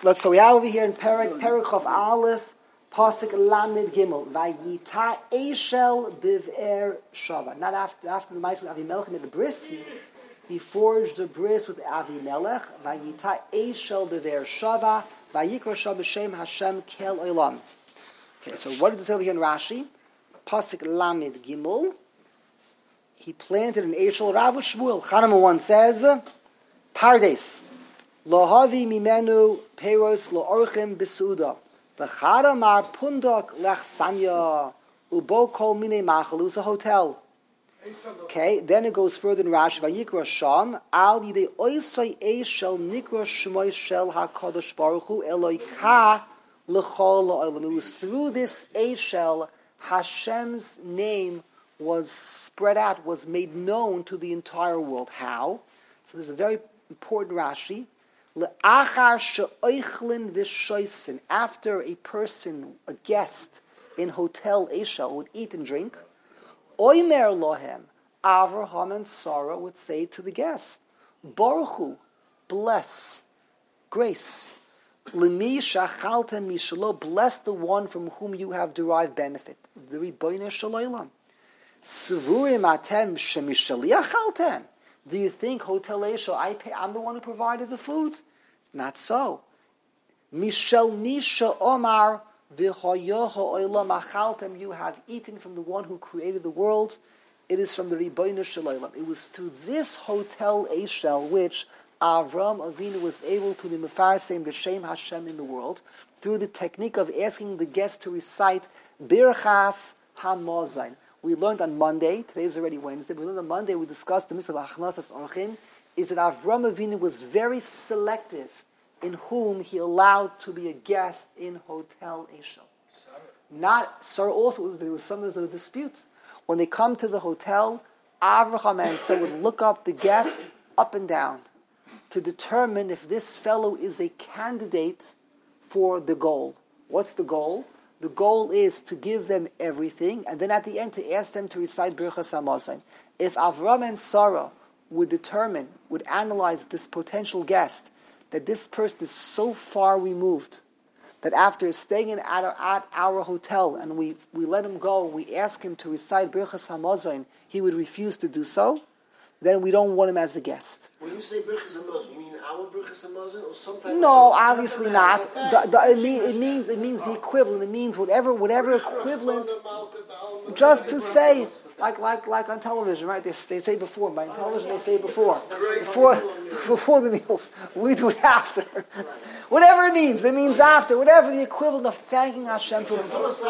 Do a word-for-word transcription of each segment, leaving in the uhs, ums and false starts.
let's so we have over here in Perek Perek of Aleph, Pasuk Lamed Gimel, Vayita Eshel Biver Shava. Not after after the mice with Avimelech made the bris, he, he forged the bris with Avimelech. Vayita Eshel Biver Shava, Vayikra Shava Shem Hashem Kel Olam. Okay, so what does it say over here in Rashi? Pasuk Lamed Gimel. He planted an Eshel. Rav Shmuel Chanama one says, Pardes. Lo havi mimenu peros lo orchim besuda. V'chara mar pundok lech sanya. Ubo kol mine machal. It's a hotel. Okay, then it goes further in Rashi. Vayikra Sham al yidei oisay eish shel nikra shmoy shel HaKadosh Baruch Hu Eloi ka l'chol la'olam. It was through this eish shel Hashem's name was spread out, was made known to the entire world. How? So there's a very important Rashi. After a person, a guest in Hotel Eshel would eat and drink, Oimer lohem, Avraham and Sarah would say to the guest, Baruch Hu, bless, grace, Lemi shachaltem mishalo, bless the one from whom you have derived benefit. The Ribono Shel Olam. Sevurim atem shemishali achaltem. Do you think Hotel Eshel, I pay, I'm the one who provided the food? Not so. Mishel Nisha Omar v'hoyoho olam achaltem. You have eaten from the one who created the world. It is from the Ribono Shel Olam. It was through this Hotel Eshel which Avram Avinu was able to be mefarsim the Shem Hashem in the world through the technique of asking the guests to recite Birchas HaMazayin. We learned on Monday, today is already Wednesday, we learned on Monday, we discussed the mitzvah of Achnasas Orchim, is that Avram Avinu was very selective in whom he allowed to be a guest in Hotel Eshel. Not, Sarah also, there was some, there was a dispute. When they come to the hotel, Avraham and Sarah would look up the guest up and down to determine if this fellow is a candidate for the goal. What's the goal? The goal is to give them everything, and then at the end to ask them to recite Birchas HaMazayin. If Avram and Sarah would determine, would analyze this potential guest, that this person is so far removed, that after staying in at our, at our hotel, and we, we let him go, we ask him to recite Birchas HaMazayin, he would refuse to do so, then we don't want him as a guest. When you say Birchas HaMazayin, you mean our Birchas HaMazayin or sometimes? No, obviously not. The, the, it, mean, it means it means the equivalent. It means whatever whatever equivalent. Just to say, like like like on television, right? They, they say before. By television, they say before, before before the meals. We do it after. Whatever it means, it means after. Whatever the equivalent of thanking Hashem for.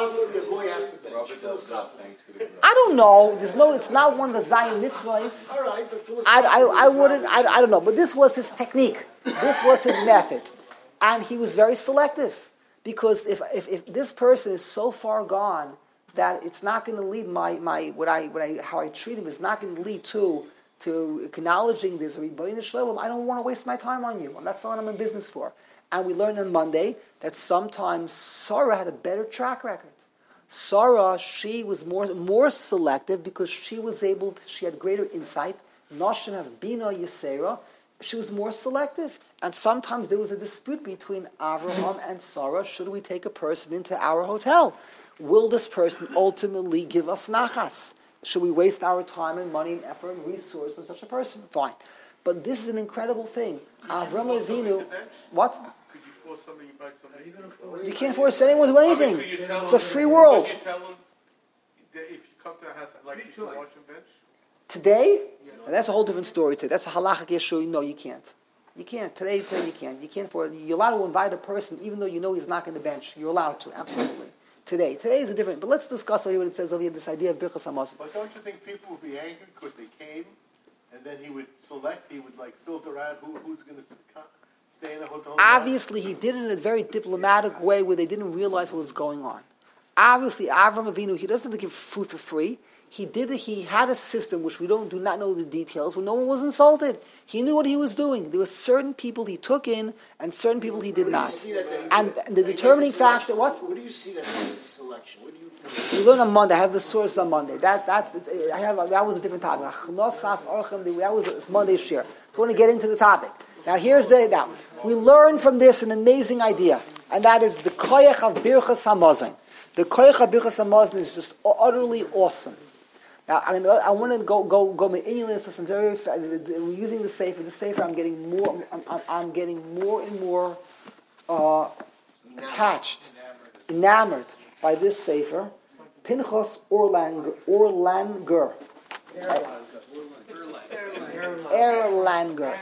I don't know. There's no. It's not one of the Zion mitzvahs. All right, but I, I I wouldn't. I, I don't know. But this was his technique. This was his method, and he was very selective because if if, if this person is so far gone that it's not going to lead my, my what I what I how I treat him is not going to lead to to acknowledging this Ribono Shel Olam, I don't want to waste my time on you, and that's not what I'm in business for. And we learned on Monday that sometimes Sarah had a better track record. Sarah, she was more more selective because she was able to, she had greater insight. Noshim have Bina Yisera. She was more selective. And sometimes there was a dispute between Avraham and Sarah. Should we take a person into our hotel? Will this person ultimately give us nachas? Should we waste our time and money and effort and resource on such a person? Fine. But this is an incredible thing. Avram Avinu, what? Could you force somebody to buy something? You can't force anyone to do anything. I mean, It's a free world. Could you tell them that if you come to a house, like you should wash and bench? Today, and that's a whole different story. Today, that's a halachic issue. No, you can't. You can't. Today, today you can't. You can't. For you're allowed to invite a person, even though you know he's not going to bench. You're allowed to, absolutely. Today, today is a different. But let's discuss over here what it says over here. This idea of Birchas HaMazayin. But don't you think people would be angry because they came, and then he would select, he would like filter out who who's going to stay in a hotel? Obviously, he did it in a very diplomatic way where they didn't realize what was going on. Obviously, Avram Avinu, he doesn't give food for free. He did it. He had a system which we don't do not know the details, where no one was insulted. He knew what he was doing. There were certain people he took in, and certain people he did not. And the determining factor, what? Where do you see that as a selection? What do you think? We learn on Monday. I have the source on Monday. That that's it's, I have that was a different topic. That was it's Monday's share. I want to get into the topic. Now here's the, now, we learn from this an amazing idea, and that is the koyach of Birchas Hamazon. The koyach of Birchas Hamazon is just utterly awesome. Now, I, I want to go go go me'inyalis to some very. We're using the sefer. The sefer. I'm getting more. I'm, I'm, I'm getting more and more uh, attached, enamored by this sefer. Pinchas Orlanger. Orlanger. Erlanger.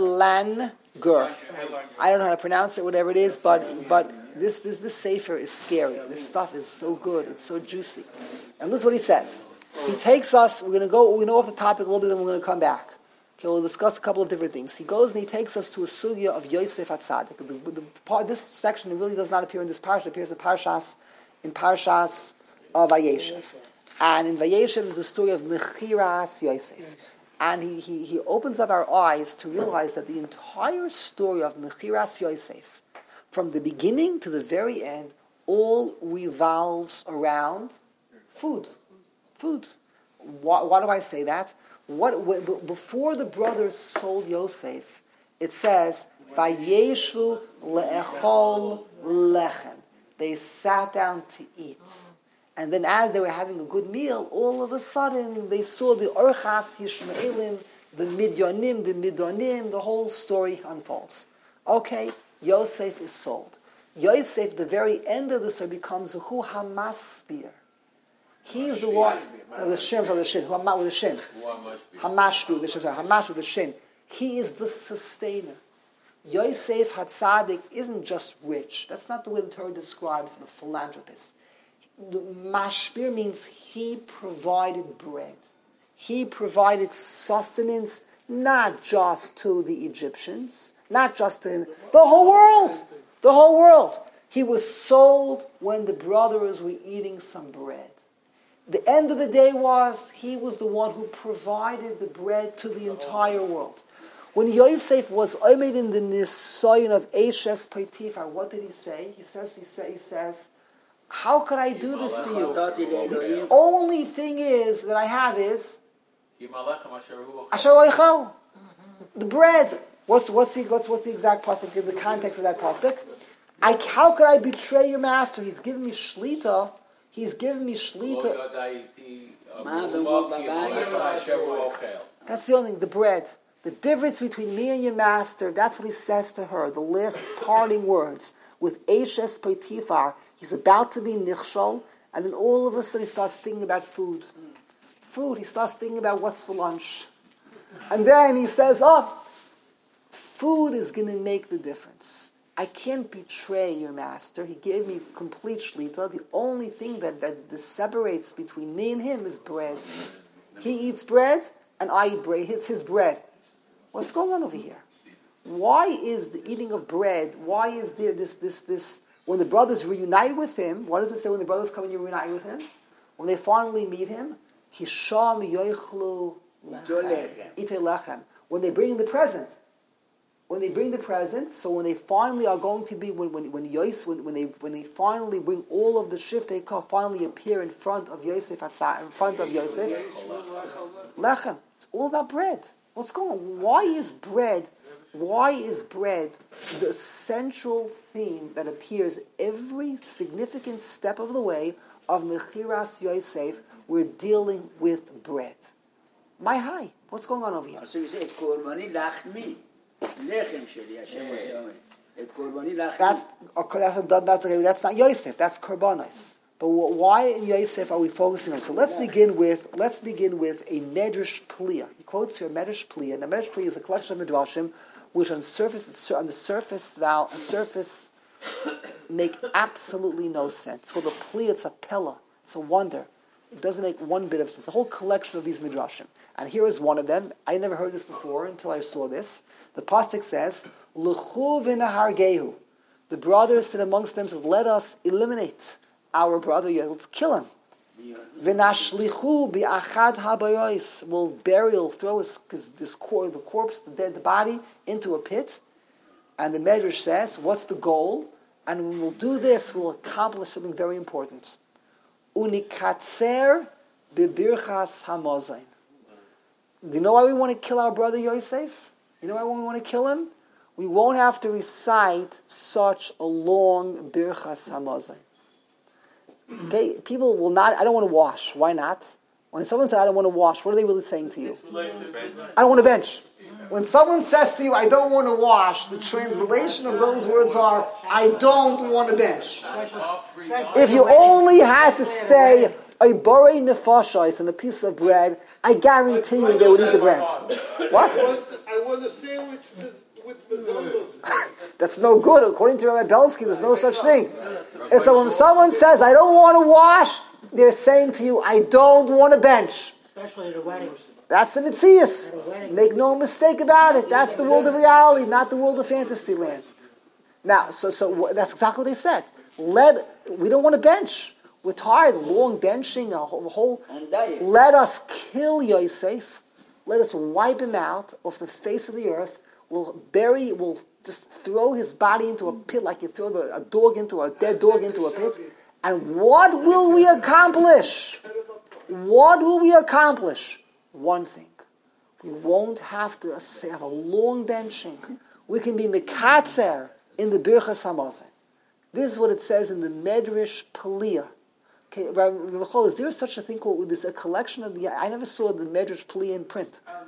Erlanger. I don't know how to pronounce it. Whatever it is, but but this this this sefer is scary. This stuff is so good. It's so juicy. And this is what he says. He takes us, we're going to go, we're going to go off the topic a little bit, then we're going to come back. Okay, we'll discuss a couple of different things. He goes and he takes us to a sugya of Yosef HaTzadik. The, the, the, this section really does not appear in this parsha. It appears in Parshas, in Parshas of Vayeshev. And in Vayeshev is the story of Mechiras Yosef. And he, he, he opens up our eyes to realize that the entire story of Mechiras Yosef, from the beginning to the very end, all revolves around food. Food. Why, why do I say that? What when, before the brothers sold Yosef, it says, "Vayeshu le'echol lechem." They sat down to eat, and then as they were having a good meal, all of a sudden they saw the Orchas Yishmaelim, the Midyanim, the Midonim. The whole story unfolds. Okay, Yosef is sold. Yosef, the very end of the story, becomes a Hu Hamasbir. He's the one, no, the shin from the shin, Hamah with the shin. Hamashbi, the shin, Hamash with the shin. He is the sustainer. Yosef HaTzadik isn't just rich. That's not the way the Torah describes the philanthropist. The mashbir means he provided bread. He provided sustenance not just to the Egyptians, not just to the whole world. The whole world. He was sold when the brothers were eating some bread. The end of the day was, he was the one who provided the bread to the entire world. When Yosef was omed in the nisayon of Eshes Potifar, what did he say? He says, he, say, he says, how could I do this to you? The only thing is that I have is Asher Oichel, the bread. What's what's the what's what's the exact pasuk in the context of that pasuk? I how could I betray your master? He's given me shlita. He's given me shlita. That's the only thing, the bread. The difference between me and your master, that's what he says to her, the last parting words. With Eshes Potifar, he's about to be nichshol, and then all of a sudden he starts thinking about food. Food, he starts thinking about what's for lunch. And then he says, oh, food is going to make the difference. I can't betray your master. He gave me complete shlita. The only thing that, that, that separates between me and him is bread. He eats bread, and I eat bread. It's his bread. What's going on over here? Why is the eating of bread, why is there this, this, this, when the brothers reunite with him, what does it say when the brothers come and you reunite with him? When they finally meet him, Hisham yoichlu lechem. When they bring the present, When they bring the present, so when they finally are going to be, when when when, Yosef, when, when they when they finally bring all of the shiftei kaf finally appear in front of Yosef, in front of Yosef, lechem. It's all about bread. What's going on? Why is bread? Why is bread the central theme that appears every significant step of the way of Mechiras Yosef? We're dealing with bread. My high. What's going on over here? So you say korbani lachmi. That's okay, that's, that's, okay, that's not Yosef, that's Korbanos. But why in Yosef are we focusing on? So let's begin with let's begin with a Medrash Pliya. He quotes here Medrash Pliya. And the Medrash Pliya is a collection of Midrashim which on surface on the surface val on surface make absolutely no sense. It's called a Pliya, it's a Pella, it's a wonder. It doesn't make one bit of sense. A whole collection of these Midrashim. And here is one of them. I never heard this before until I saw this. The pasuk says, "L'chu v'nahargehu." The brothers said amongst them, says, "Let us eliminate our brother. Let's kill him." V'nashlichu bi'achad habayos. We'll bury, we'll throw his, his, this cor- the corpse, the dead body, into a pit. And the Medrash says, "What's the goal?" And when we'll do this, we'll accomplish something very important. Unikatzer bebirchas hamazon. Do you know why we want to kill our brother Yosef? You know why we want to kill him? we won't have to recite such a long Birchas Hamazon. Okay, people will not, I don't want to wash. Why not? When someone says, I don't want to wash, what are they really saying to you? I don't want to bench. When someone says to you, I don't want to wash, the translation of those words are, I don't want to bench. If you only had to say, a borei nefashos and a piece of bread, I guarantee you they would eat the bread. What? I want, I want a sandwich with, with mazondos. That's no good. According to Rabbi Belsky, there's no such thing. And so when someone says, I don't want to wash, they're saying to you, I don't want to bench. Especially at a wedding. That's the Mitzias. Make no mistake about it. That's the world of reality, not the world of fantasy land. Now, so so that's exactly what they said. Let we don't want to bench. We're tired, long benching, a whole. whole let us kill Yosef. Let us wipe him out off the face of the earth. We'll bury. We'll just throw his body into a pit like you throw the, a dog into a dead dog into a pit. And what will we accomplish? What will we accomplish? One thing. We won't have to have a long benching. We can be mekatzer in the Birchas Hamazon. This is what it says in the Medrash Paliah. Okay, Rabbi, is there such a thing called this? A collection of the. I never saw the Medrash Paliah in print. Um,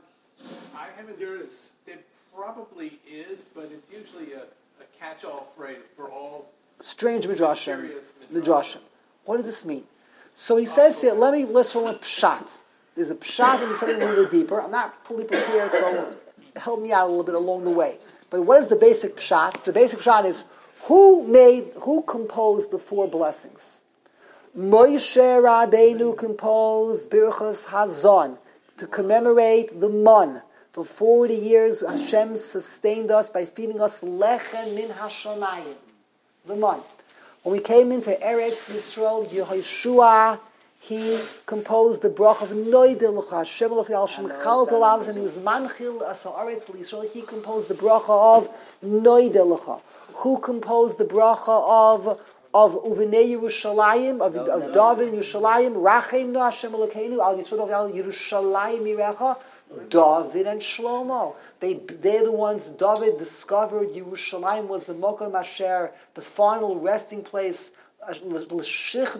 I haven't. There is. There probably is, but it's usually a, a catch-all phrase for all strange midrashim. Midrashim. What does this mean? So he says here. Let me let's from a pshat. There's a pshat and something a little deeper. I'm not fully prepared, so help me out a little bit along the way. But what is the basic pshat? The basic pshat is who made, who composed the four blessings? Moshe Rabbeinu composed Birchas Hazon to commemorate the Mon. For forty years, Hashem sustained us by feeding us lechem min hashamayim, the Mon. When we came into Eretz Yisrael, Yehoshua, he composed the brach of Noidel Hashem Elokai Shemchal Talav, and he was Manchil Asaretz Yisrael. He composed the bracha of Noidel. Who composed the bracha of of Uvinei Yerushalayim, of, of David Yerushalayim? Rachem No Hashem Elokeinu Al Yisrael Al Yerushalayim Yirecha. David and Shlomo. They they're the ones. David discovered Yerushalayim was the Mokom Asher, the final resting place. And he built the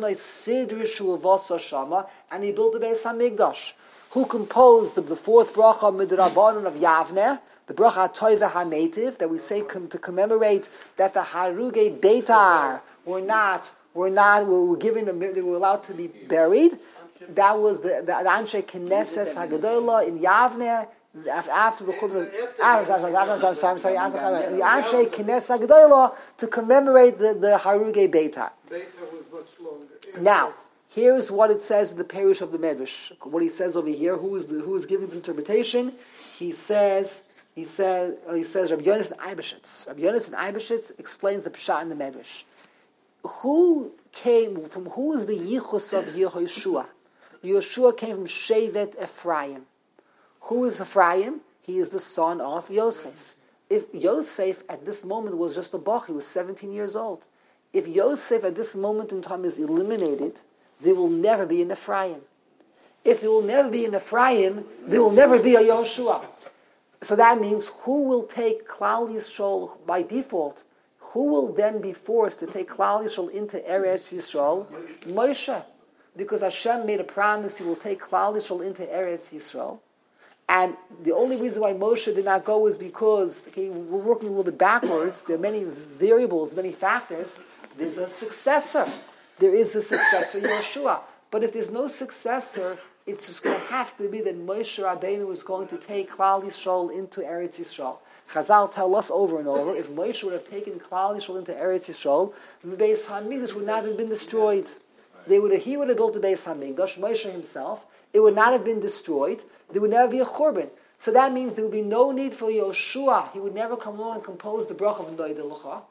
Beis Hamikdash. Who composed the, the fourth bracha midrabanan of Yavneh, the bracha Toiva HaNativ, that we say com, to commemorate that the Harugei Beitar were not were not were given they were allowed to be buried. That was the the Anshe Knesset Hagadolah in Yavneh. After the Churban, after, I'm sorry, I'm sorry, after the Anshe Knesset Hagadolah to commemorate the the Harugei Beitar. Beitar was much longer. Now, here's what it says in the Perush of the Medrash. What he says over here, who is the, who is giving the interpretation? He says, he says, uh, he says, Rabbi Yonasan Eibeshitz. Rabbi Yonasan Eibeshitz explains the Pshat in the Medrash. Who came from? Who is the Yichus of Yehoshua? Yehoshua came from Shevet Ephraim. Who is Ephraim? He is the son of Yosef. If Yosef at this moment was just a bach, he was seventeen years old. If Yosef at this moment in time is eliminated, there will never be an Ephraim. If there will never be an Ephraim, there will never be a Yehoshua. So that means who will take Klal Yisrael by default? Who will then be forced to take Klal Yisrael into Eretz Yisrael? Moshe. Because Hashem made a promise he will take Klal Yisrael into Eretz Yisrael. And the only reason why Moshe did not go is because, okay, we're working a little bit backwards. There are many variables, many factors. There's a successor. There is a successor, Yeshua. But if there's no successor, it's just going to have to be that Moshe Rabbeinu is going to take Klal Yisrael into Eretz Yisrael. Chazal tell us over and over, if Moshe would have taken Klal Yisrael into Eretz Yisrael, the Beis Hamikdash would not have been destroyed. They would have, he would have built the Beis Hamikdash, Moshe himself. It would not have been destroyed. There would never be a Churban. So that means there would be no need for Yoshua. He would never come along and compose the Bracha of Noidel L'cha.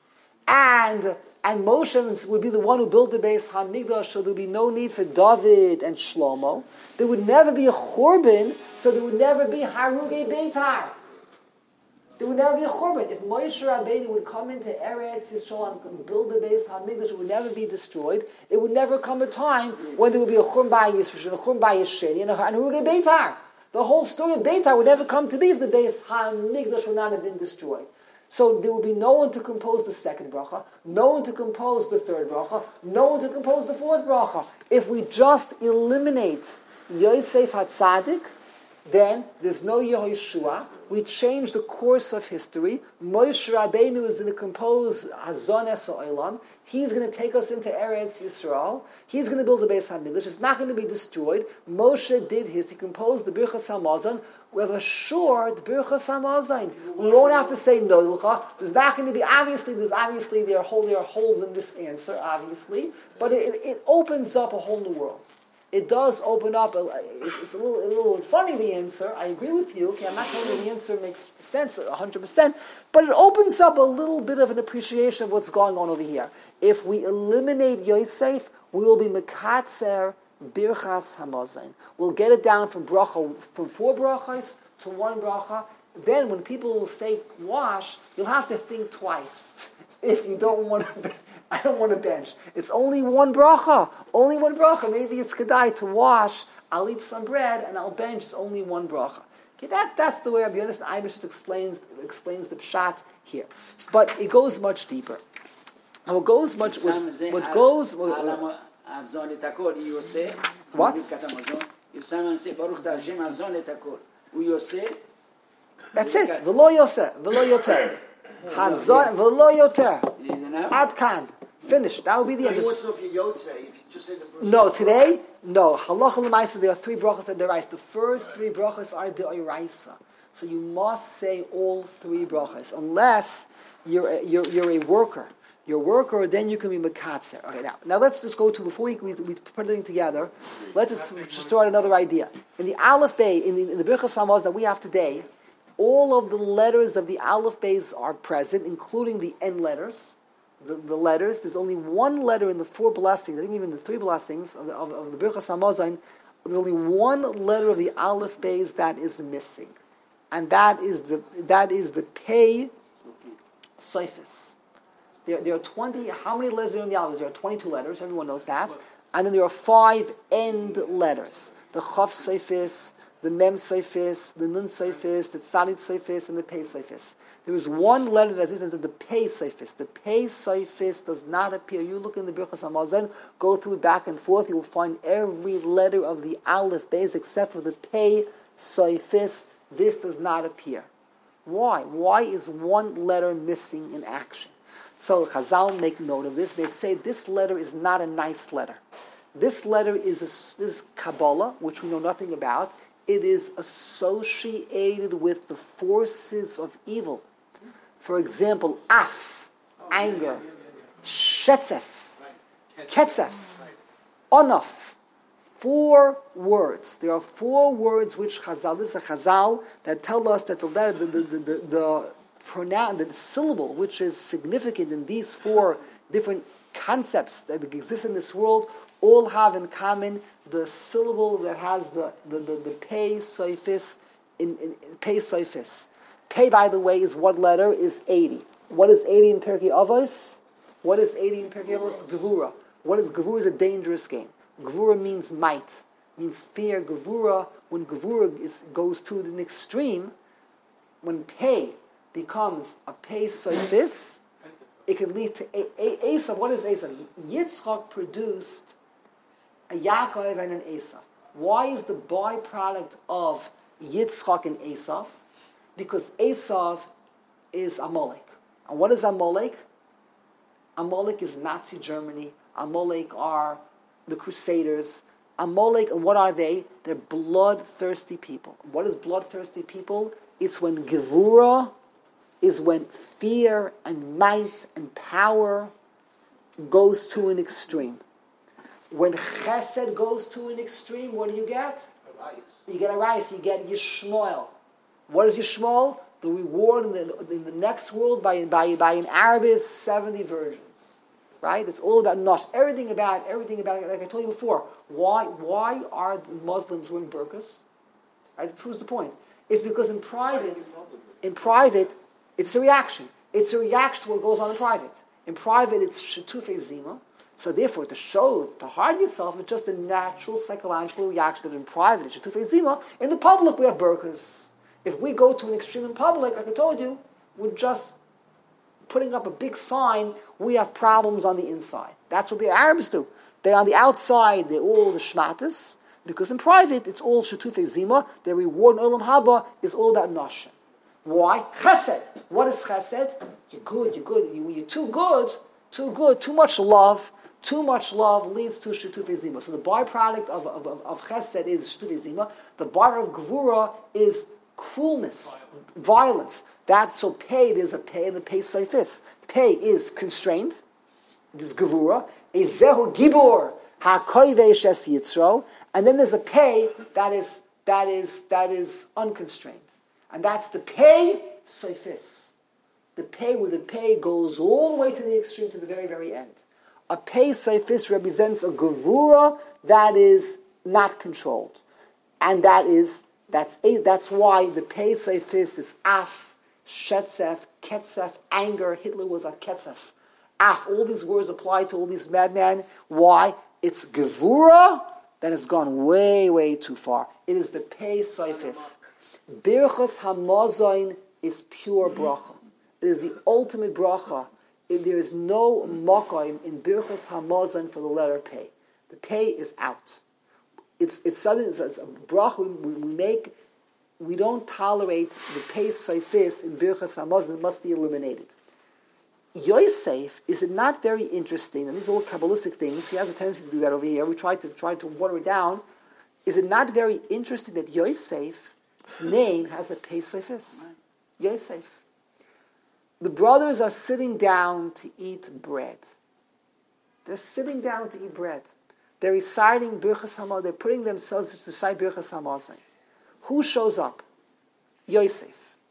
And and Moshe would be the one who built the Beis Hamikdash, so there would be no need for David and Shlomo. There would never be a Churban, so there would never be Harugei Beitar. There would never be a Churban. If Moshe Rabbeinu would come into Eretz Yisrael and build the Beis Hamikdash, it would never be destroyed. It would never come a time when there would be a Churban by Yisrael, a Churban by Yisheni, and a Harugei Beitar. The whole story of Beitar would never come to be if the Beis Hamikdash would not have been destroyed. So there will be no one to compose the second bracha, no one to compose the third bracha, no one to compose the fourth bracha. If we just eliminate Yosef HaTzadik, then there's no Yehoshua. We change the course of history. Moshe Rabbeinu is going to compose Hazon Es Ha'olam. He's going to take us into Eretz Yisrael. He's going to build the Beis HaMikdash. It's not going to be destroyed. Moshe did his. He composed the Birchas HaMazon. We have assured Birchas HaMazon. We won't have to say Noilcha. There's not going to be, obviously, there's obviously, there are, hole, there are holes in this answer, obviously. But it, it opens up a whole new world. It does open up, a, it's, it's a, little, a little funny, the answer. I agree with you. Okay, I'm not telling you the answer makes sense one hundred percent, but it opens up a little bit of an appreciation of what's going on over here. If we eliminate Yosef, we will be Mekatzer Birchas Hamazon. We'll get it down from bracha, from four brachas to one bracha. Then when people will say wash, you'll have to think twice if you don't want to... I don't want to bench. It's only one bracha. Only one bracha. Maybe it's kedai to wash. I'll eat some bread and I'll bench. It's only one bracha. Okay, that, that's the way Rabbi Yonasan Eibishter explains explains the pshat here. But it goes much deeper. Now it goes much. What, what goes? What? That's it. V'lo yoseh. V'lo yoter. Hazon v'lo yoter. Ad kan. Finished. That will be the end. He wants to know if you yotze, if you just say the first No, today, no. Halacha l'maisa, there are three brachas that deraisa. The first three brachas are deoraisa. So you must say all three brachas, unless you're a, you're, you're a worker. You're a worker, then you can be mekatzer. Okay, now, now let's just go to, before we, we, we put everything together, let's just, just start another idea. In the Aleph Bay, in the, in the Birchas Hamazon that we have today, all of the letters of the Aleph Bays are present, including the N letters. The, the letters. There's only one letter in the four blessings. I think even the three blessings of the, of, of the Birchas Hamazon. There's only one letter of the Aleph Bays that is missing, and that is the that is the Pei Soifis. There, there are twenty. How many letters are in the Aleph? There are twenty-two letters. Everyone knows that. And then there are five end letters: the Chaf Soifis, the Mem Soifis, the Nun Soifis, the Tzadid Soifis, and the Pei Soifis. There is one letter that is the Pei Soifis. The Pei Soifis does not appear. You look in the Birchas Hamazon, go through it back and forth, you will find every letter of the Aleph Beis except for the Pei Soifis. This does not appear. Why? Why is one letter missing in action? So Chazal make note of this. They say this letter is not a nice letter. This letter is a, this is Kabbalah, which we know nothing about. It is associated with the forces of evil. For example, af, anger, shetzef, ketzef, onaf. Four words. There are four words which Chazal, this is a Chazal, that tell us that the letter, the, the, the, the, the pronoun, the syllable, which is significant in these four different concepts that exist in this world, all have in common the syllable that has the the the, the pei soifis in, in, in pei soifis. Pei, by the way, is what letter? Is eighty. What is eighty in Pirkei Avos? What is eighty in Pirkei Avos? Gevura. What is Gevura? Is a dangerous game. Gevura means might, means fear. Gevura, when Gevura is, goes to an extreme, when Pei becomes a Pei soifis, it can lead to a, a, Esav. What is Esav? Yitzchak produced a Yaakov and an Esav. Why is the byproduct of Yitzchak and Esav? Because Esav is Amalek. And what is Amalek? Amalek is Nazi Germany. Amalek are the Crusaders. Amalek, and what are they? They're bloodthirsty people. What is bloodthirsty people? It's when Gevura, is when fear and might and power goes to an extreme. When chesed goes to an extreme, what do you get? You get a rice. You get Yishmael. What is Yishmael? The reward in the, in the next world by, by, by an Arab is seventy virgins. Right? It's all about not everything about everything about like I told you before. Why why are the Muslims wearing burqas? Right? It proves the point. It's because in private, in private, it's a reaction. It's a reaction to what goes on in private. In private, it's shetufei zima. So therefore, to show, to hide yourself, it's just a natural psychological reaction. That in private, it's shetufei zima. In the public, we have burqas. If we go to an extreme in public, like I told you, we're just putting up a big sign, we have problems on the inside. That's what the Arabs do. They're on the outside, they're all the shmatas, because in private, it's all shetufei zima. Their reward in Olam Haba is all about nashim. Why? Chesed. What is chesed? You're good, you're good. You, you're too good, too good, too much love. Too much love leads to shetufei zima. So the byproduct of, of, of, of chesed is shetufei zima. The byproduct of gevura is cruelness, violence. violence. That's so pay, there's a pay, and the pay seifis. Pay is constrained. There's gevura. Ezehu gibor hakoyve shes yitzro. And then there's a pay that is that is that is unconstrained. And that's the pay seifis. The pay where the pay goes all the way to the extreme, to the very, very end. A pay seifis represents a gevura that is not controlled. And that is, that's a, that's why the pay seifis is af, shetzef, ketzef, anger. Hitler was a ketzef. Af, all these words apply to all these madmen. Why? It's gevura that has gone way, way too far. It is the pay seifis. Birchas Hamazon is pure bracha. It is the ultimate bracha. There is no makom in Birchas Hamazon for the letter pay. The pay is out. It's it's something. It's, it's a bracha we, we make. We don't tolerate the pay seifis in Birchas Hamazon. It must be eliminated. Yosef, is it not very interesting? And these are all Kabbalistic things. He has a tendency to do that over here. We try to try to water it down. Is it not very interesting that Yosef's name has a pay seifis? Right. Yosef. The brothers are sitting down to eat bread. They're sitting down to eat bread. They're reciting Birchas Hamazon. They're putting themselves to recite Birchas Hamazon. Who shows up? Yosef.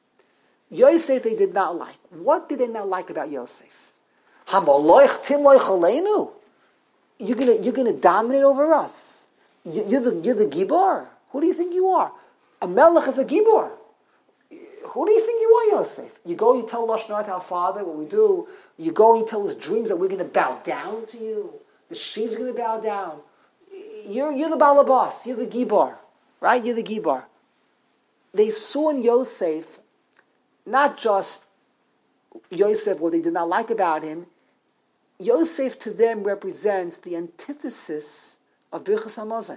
Yosef they did not like. What did they not like about Yosef? Hamoloich timloich aleinu. You're gonna you're gonna dominate over us. You, you're the you're the gibor. Who do you think you are? A melech is a gibor. Who do you think you are, Yosef? You go, you tell Lashon Hara to our father what we do. You go, you tell us dreams that we're going to bow down to you. The sheep's going to bow down. You're you're the balabas. You're the gibor, right? You're the gibor. They saw in Yosef not just Yosef, what they did not like about him. Yosef to them represents the antithesis of Birchas Hamazon.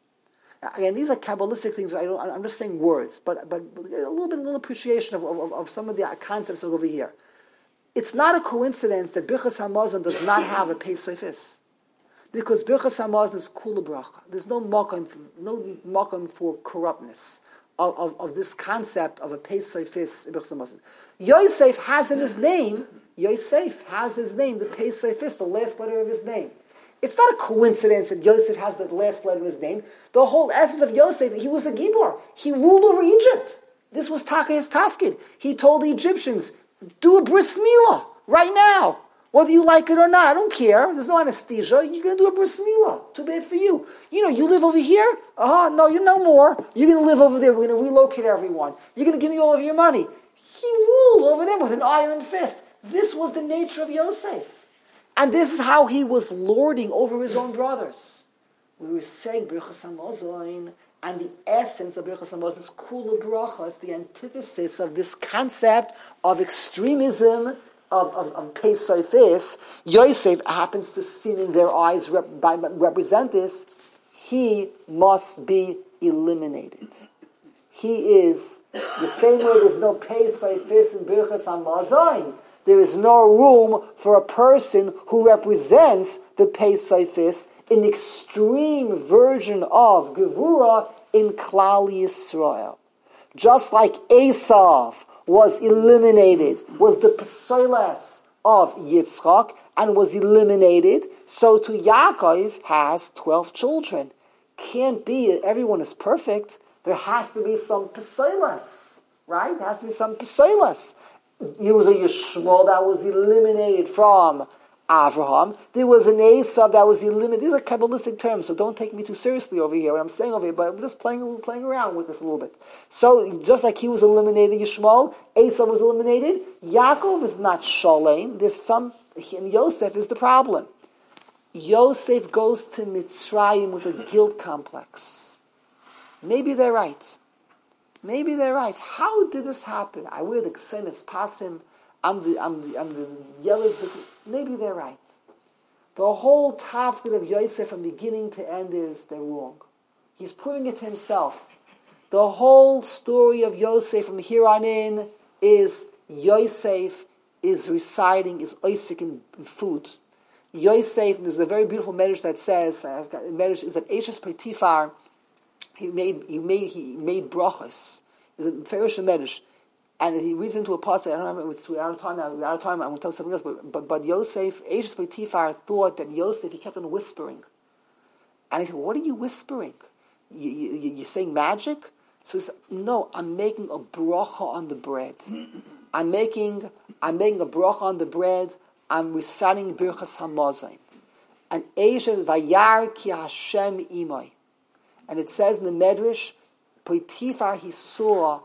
Again, these are Kabbalistic things. I don't, I'm just saying words, but but a little bit, a little appreciation of, of, of some of the concepts over here. It's not a coincidence that Birchas Hamazon does not have a pei seifis, because Birchas Hamazon is kula bracha. There's no makom, no makom for corruptness of, of, of this concept of a pei seifis in Birchas Hamazon. Yosef has in his name. Yosef has his name, the pei seifis, the last letter of his name. It's not a coincidence that Yosef has the last letter of his name. The whole essence of Yosef, he was a gibor. He ruled over Egypt. This was Taka his tafkid. He told the Egyptians, do a bris milah right now. Whether you like it or not, I don't care. There's no anesthesia. You're going to do a bris milah. Too bad for you. You know, you live over here? Uh-huh, no, you know more. You're going to live over there. We're going to relocate everyone. You're going to give me all of your money. He ruled over them with an iron fist. This was the nature of Yosef. And this is how he was lording over his own brothers. We were saying Birchas Hamazon, and the essence of Birchas Hamazon is kula bracha. It's the antithesis of this concept of extremism, of, of, of pei seifis. Yosef happens to see in their eyes rep, by, represent this. He must be eliminated. He is the same way there's no pei seifis in Birchas Hamazon. There is no room for a person who represents the pei seifis, an extreme version of gevura in Klal Yisrael. Just like Esav was eliminated, was the pesoles of Yitzchak, and was eliminated, so to Yaakov has twelve children. Can't be everyone is perfect. There has to be some pesoles, right? There has to be some pesoles. There was a Yishmael that was eliminated from Avraham. There was an Esav that was eliminated. These are Kabbalistic terms, so don't take me too seriously over here, what I'm saying over here, but I'm just playing playing around with this a little bit. So, just like he was eliminated, Yishmael, Esav was eliminated, Yaakov is not Shalem. There's some, and Yosef is the problem. Yosef goes to Mitzrayim with a guilt complex. Maybe they're right. Maybe they're right. How did this happen? I wear the Ksenes Pasim. I'm the I'm the I'm the yellow. Maybe they're right. The whole tafkid of Yosef from beginning to end is they're wrong. He's proving it to himself. The whole story of Yosef from here on in is Yosef is reciting, is Isaac in food. Yosef, there's a very beautiful medrash that says, I've got, medrash is that Eshes Potiphar, he made he made he made brachos. There's a Farish medrash, and he reads into a passage. I don't remember. It's out of time now. Out of time. I'm going to tell something else. But but, but Yosef, Eshes Potiphar thought that Yosef, he kept on whispering, and he said, "What are you whispering? You, you, you're saying magic?" So he said, "No, I'm making a bracha on the bread. I'm making I'm making a bracha on the bread. I'm reciting Birchas Hamazon. And Eshes Vayar ki Hashem imay." And it says in the Medrash, Potiphar, he saw,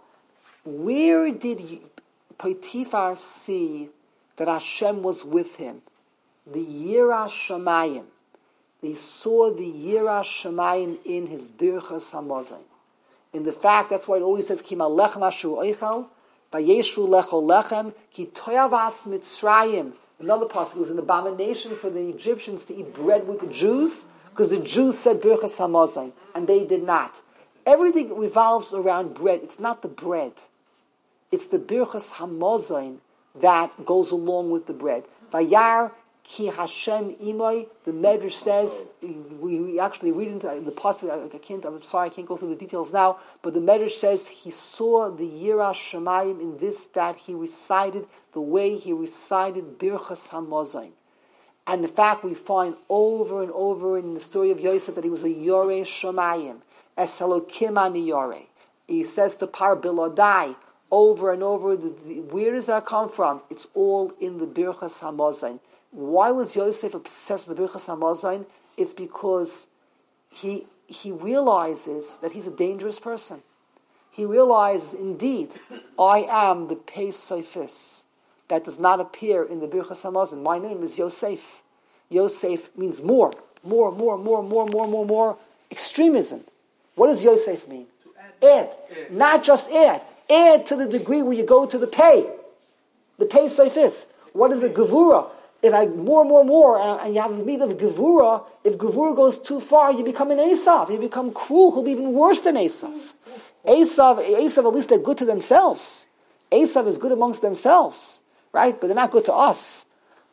where did Potiphar see that Hashem was with him? The Yirah Shamayim. He saw the Yirah Shamayim in his Birchas Hamazon. In the fact, that's why it always says, Ki malechem asher oichal, vayeshu lecho lechem, ki toyavas Mitzrayim. Another passage, it was an abomination for the Egyptians to eat bread with the Jews, because the Jews said Birchas Hamazon, and they did not. Everything revolves around bread. It's not the bread. It's the Birchas Hamazon that goes along with the bread. Vayar ki Hashem imay, the Medrash says, we, we actually read into the passage, I can't, I'm sorry, I can't go through the details now, but the Medrash says he saw the Yirah Shamayim in this, that he recited the way he recited Birchas Hamazon. And in fact, we find over and over in the story of Yosef that he was a Yoreh Shamayim, Es Elokim ani Yoreh. He says to Par Bilodai, over and over, the, the, where does that come from? It's all in the Birchas Hamazon. Why was Yosef obsessed with the Birchas Hamazon? It's because he he realizes that he's a dangerous person. He realizes, indeed, I am the Pei Sophis. That does not appear in the Birchas Hamazon. My name is Yosef. Yosef means more, more, more, more, more, more, more, more. Extremism. What does Yosef mean? Add. Add. add. Not just add. Add to the degree where you go to the pay. The Pei Sophis. What is a Gevura? If I more, more, more, and you have the meat of Gevura, if Gevura goes too far, you become an Esav. You become cruel. He'll be even worse than Esav. Esav, Esav, at least they're good to themselves. Esav is good amongst themselves. Right? But they're not good to us.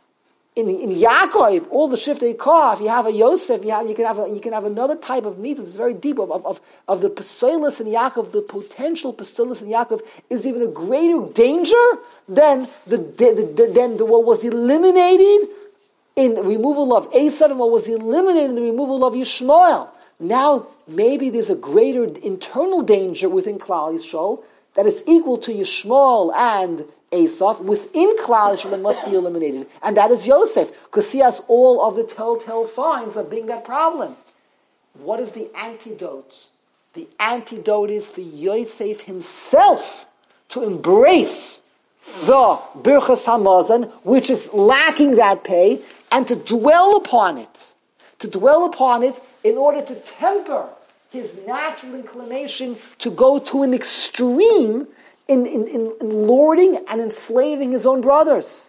In in Yaakov, all the Shiftei Kah, if you have a Yosef, you have you can have a, you can have another type of meat that's very deep of of, of, of the Pesulis in Yaakov. The potential Pesulis in Yaakov is even a greater danger than the, the, the than the, what was eliminated in the removal of Esav and what was eliminated in the removal of Yishmael. Now maybe there's a greater internal danger within Klal Yisrael that is equal to Yishmael and Esav, within Klal Yisrael must be eliminated. And that is Yosef, because he has all of the telltale signs of being that problem. What is the antidote? The antidote is for Yosef himself to embrace the Birchas Hamazon, which is lacking that pay, and to dwell upon it. To dwell upon it in order to temper his natural inclination to go to an extreme In, in, in, in lording and enslaving his own brothers.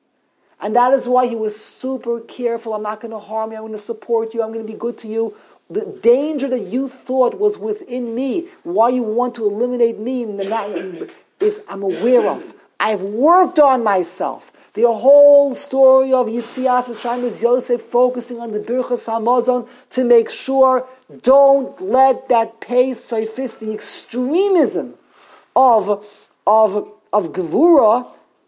And that is why he was super careful. I'm not going to harm you. I'm going to support you. I'm going to be good to you. The danger that you thought was within me, why you want to eliminate me, in the, is I'm aware of. I've worked on myself. The whole story of Yitzias Mitzrayim is Yosef focusing on the Birchas Hamazon to make sure, don't let that Pei Sophis, the extremism of of of Gevura,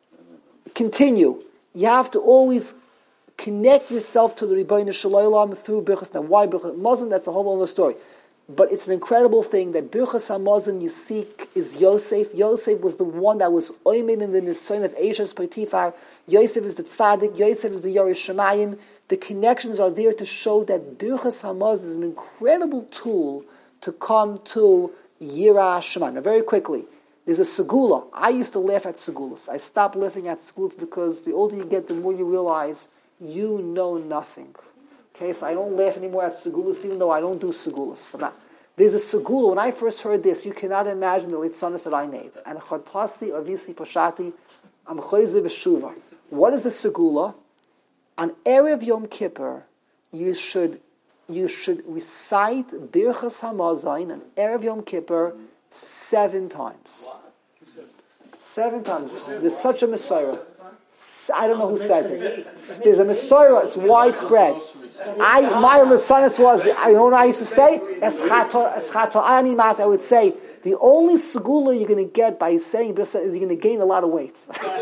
continue. You have to always connect yourself to the Rebbeinu Shalom through Birchas. Now, why Birchas Hamazon? That's a whole other story. But it's an incredible thing that Birchas Hamazon you seek is Yosef. Yosef was the one that was oimed in the Nisayon of Eshes Potiphar. Yosef is the tzaddik. Yosef is the Yoreh Shamayim. The connections are there to show that Birchas Hamazon is an incredible tool to come to Yirah Shamayim. Now, very quickly, there's a segula. I used to laugh at segulas. I stopped laughing at segulas because the older you get, the more you realize you know nothing. Okay, so I don't laugh anymore at segulas, even though I don't do segulas. Not, there's a segula. When I first heard this, you cannot imagine the litzanos that I made. And chatasi avisi pashati, I'm chayzer b'shuva. What is the segula? On Erev Yom Kippur, you should you should recite Birchas Hamazon on Erev Yom Kippur seven times. Seven times. There's such a Messiah. I don't know who says it. There's a Messiah. It's widespread. I my Lasanis was. I know what I used to say. Eschato ani mas. I would say the only segula you're going to get by saying Birchas is you're going to gain a lot of weight.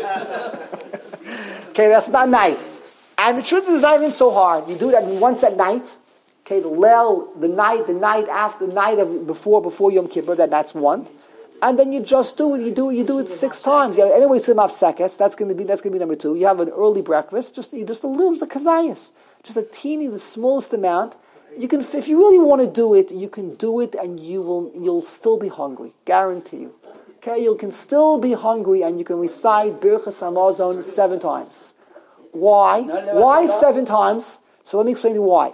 Okay, that's not nice. And the truth is, it's not even so hard. You do that once at night. Okay, the Leil, the night, the night after, the night of before, before Yom Kippur. That that's one. And then you just do it. You do you do it six times. Yeah, anyway, so mafsekes. That's going to be that's going to be number two. You have an early breakfast. Just you just a little, the kazayas, just a teeny, the smallest amount. You can, if you really want to do it, you can do it, and you will you'll still be hungry. Guarantee you. Okay, you can still be hungry, and you can recite Birchas Hamazon seven times. Why? Why seven times? So let me explain to you why.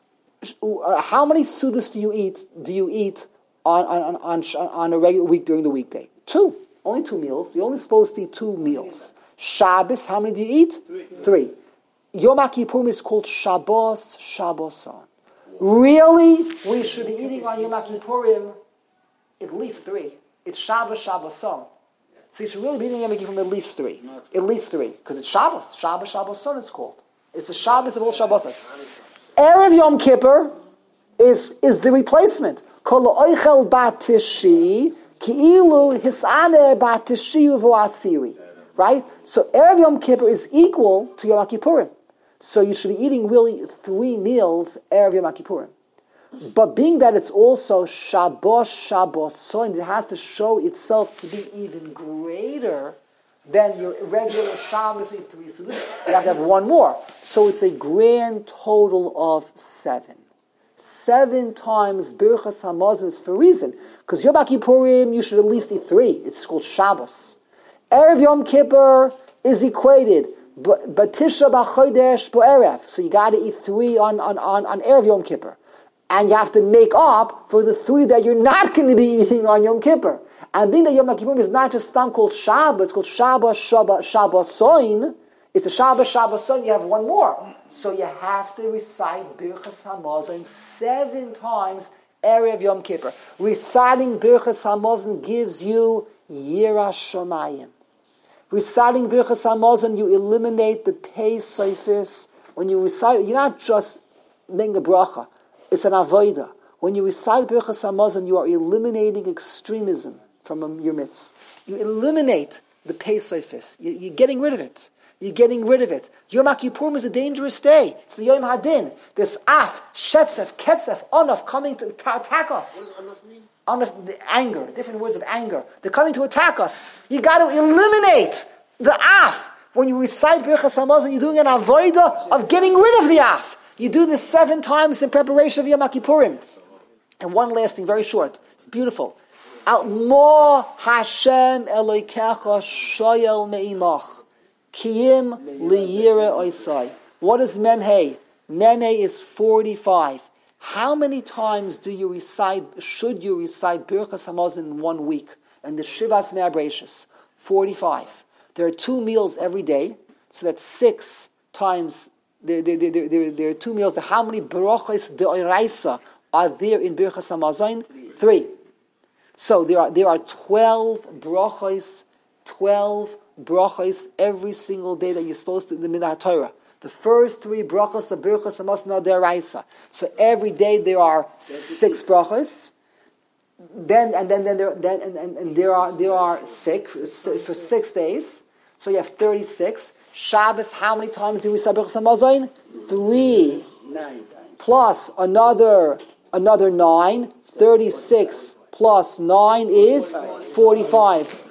Uh, how many sudas do you eat? Do you eat on on, on on a regular week during the weekday? Two. Only two meals. You're only supposed to eat two meals. Shabbos, how many do you eat? Three. Three. Yom Kippurim is called Shabbos Shabboson. Really, we should be eating on Yom Kippurim at least three. It's Shabbos Shabboson. So you should really be eating Yom Kippurim at least three. At least three. Because it's Shabbos. Shabbos Shabboson it's called. It's the Shabbos of all Shabbos. Erev Yom Kippur is, is the replacement. Kol oichel batishi ki'ilu hisane batishi uvoasiri. Right? So Erev Yom Kippur is equal to Yom Kippurim. So you should be eating really three meals Erev Yom Kippurim. But being that it's also Shabbos Shabboson, it has to show itself to be even greater than your regular Shabbos with three sudas. You have to have one more. So it's a grand total of seven. Seven times Birchas Hamazon is for a reason. Because Yom Kippurim, you should at least eat three. It's called Shabbos. Erev Yom Kippur is equated. But Tisha B'Chodesh B'Erev. So you got to eat three on, on, on, on Erev Yom Kippur. And you have to make up for the three that you're not going to be eating on Yom Kippur. And being that Yom Kippur is not just stam called Shabbos, it's called Shabbos Shabbos Shabboson. It's a Shabbos Shabboson. You have one more, so you have to recite Birchas Hamazon seven times Erev Yom Kippur. Reciting Birchas Hamazon gives you Yiras Shamayim. Reciting Birchas Hamazon, you eliminate the pei soifis. When you recite, you're not just making a bracha. It's an avodah. When you recite Birchas Hamazon, you are eliminating extremism from your midst. You eliminate the pei soifis. You're getting rid of it. You're getting rid of it. Yom Kippurim is a dangerous day. It's the Yom Hadin. There's af, shetzef, ketzef, onaf coming to attack us. What does onaf mean? Onaf, the anger, different words of anger. They're coming to attack us. You got to eliminate the af. When you recite Birchas Hamazon, you're doing an avodah of getting rid of the af. You do this seven times in preparation of Yom Kippurim. And one last thing, very short. It's beautiful. Al mo Hashem Elokecha shoyel me'imach kiyim liyire oisai. What is memhei? Memhei is forty-five. How many times do you recite, should you recite Birchas Hamazon in one week? And the Shivas Me'abreshis? forty-five. There are two meals every day, so that's six times. There, there, there, there, there are two meals. How many brachos de'oraisa are there in Birchas Hamazon? Three. So there are there are twelve brachos, twelve brachos every single day that you're supposed to in the Minhag Torah. The first three brachos of Birchas Hamazon are de'oraisa. So every day there are six brachos. Then and then then there then and, and, and there are there are six for six days. So you have thirty-six. Shabbos, how many times do we say Birchas Hamazon? Three. Nine. Plus another another nine. Thirty-six plus nine is forty-five.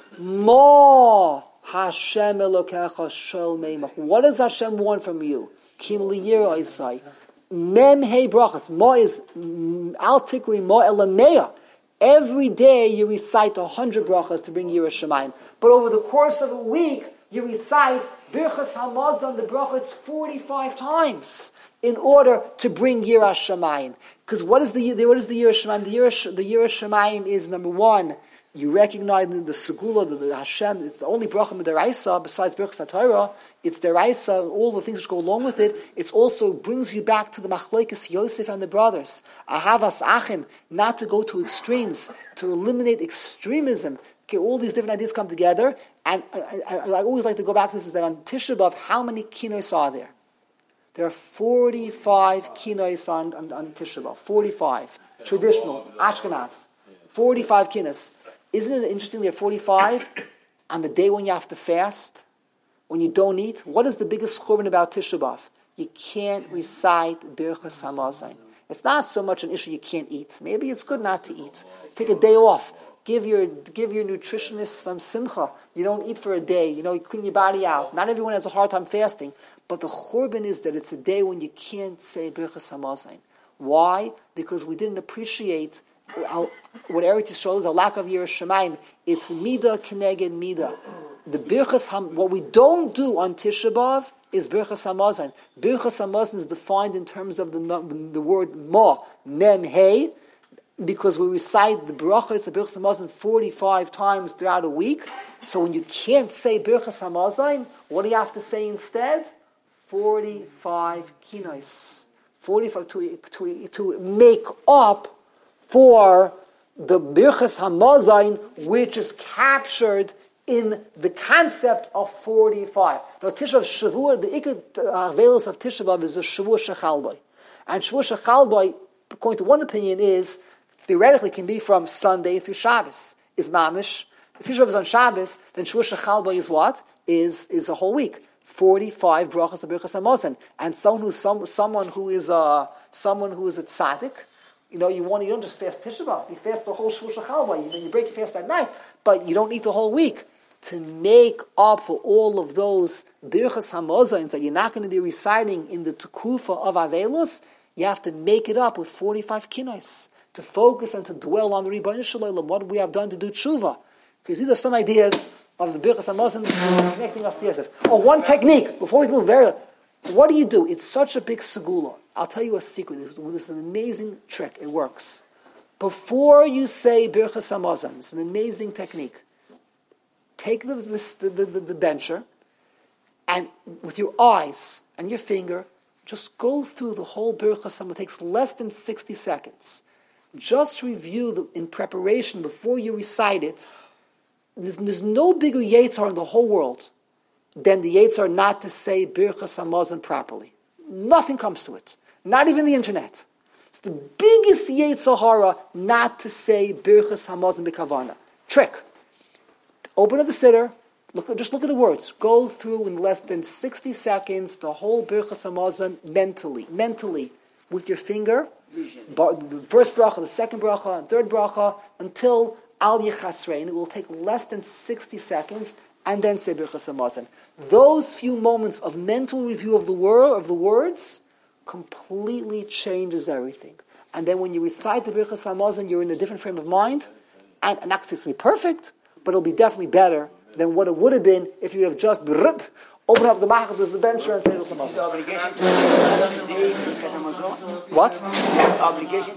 Mo Hashem Elokecha shel meimach. What does Hashem want from you? Kim liyira isai. Mem hey brachas. Mo is al tikri mo elameya. Every day you recite a hundred brachas to bring Yiras Shamayim. But over the course of a week, you recite Birchas Hamazon, the brachas, forty-five times in order to bring Yiras Shamayim. Because what is the what is the Yiras Shamayim? The Yiras the Yiras Shamayim is number one, you recognize the, the segula, the, the Hashem, it's the only bracha midaraisa besides Birchas HaTorah. It's deraisa, all the things which go along with it. It also brings you back to the machlekes Yosef and the brothers. Ahavas achim, not to go to extremes, to eliminate extremism. Okay, all these different ideas come together. And I, I, I always like to go back to this, is that on Tisha B'Av, how many kinos are there? There are forty-five kinos on, on, on Tisha B'Av. forty-five. Traditional, Ashkenaz. forty-five kinos. Isn't it interesting there are forty-five on the day when you have to fast, when you don't eat? What is the biggest churban about Tisha B'Av? You can't recite Birchas Hamazon. It's not so much an issue you can't eat. Maybe it's good not to eat. Take a day off. Give your give your nutritionist some simcha. You don't eat for a day. You know, you clean your body out. Not everyone has a hard time fasting. But the churban is that it's a day when you can't say Birchas Hamazon. Why? Because we didn't appreciate our, what Eretz Yisrael is, a lack of Yiras Shamayim. It's Mida Keneged Mida. The Birchas Ham, what we don't do on Tisha B'Av is Birchas Hamazon. Birchas Hamazon is defined in terms of the, the, the word Ma, Mem Hey, because we recite the bracha, it's a Birchas Hamazon forty-five times throughout a week. So when you can't say Birchas Hamazon, what do you have to say instead? forty-five kinos. forty-five to, to, to make up for the Birchas Hamazon, which is captured in the concept of forty-five. Now, Tisha B'Av, Shavua, the Ikad Avelis of Tisha B'Av is the Shavua Shechalboi. And Shavua Shechalboi, according to one opinion, is theoretically can be from Sunday through Shabbos. Is Mamish. If Tisha B'Av is on Shabbos, then Shavua Shechalboi is what? Is is a whole week. forty-five brachas of Birchas Hamazon. And someone who's some, someone who is a someone who is a tzaddik. You know, you want you don't just fast Tisha B'Av. You fast the whole Shavua Shechalboi. You know, you break your fast at night, but you don't eat the whole week. To make up for all of those Birchas Hamazons that you're not going to be reciting in the Tukufa of Avelos, you have to make it up with forty-five kinos to focus and to dwell on the Rebbeinu Shalom, what we have done to do tshuva. Because these are some ideas of the Birchas Hamazon connecting us to Yosef. Oh, one technique before we go very. What do you do? It's such a big segula. I'll tell you a secret. This is an amazing trick. It works. Before you say Birchas Hamazon, it's an amazing technique. Take the, this, the, the, the, the bencher, and with your eyes and your finger, just go through the whole Birchas Hamazon. It takes less than sixty seconds. Just review the, in preparation before you recite it. There's, there's no bigger Yetzar in the whole world than the Yetzar not to say Birchas Hamazon properly. Nothing comes to it. Not even the internet. It's the biggest Yetzar hara not to say Birchas Hamazon b'kavana. Trick. Open up the siddur, look, just look at the words. Go through in less than sixty seconds the whole Birchas Hamazon mentally, mentally, with your finger. The first bracha, the second bracha, and third bracha, until Al Yechasrein. It will take less than sixty seconds, and then say Birchas Hamazon. Those few moments of mental review of the word of the words completely changes everything. And then when you recite the Birchas Hamazon, you're in a different frame of mind, and, and that's going to be perfect. But it'll be definitely better than what it would have been if you have just brip, open up the machad of the bencher and say Birchas Hamazon. Is the obligation to Hamazon? What? Obligation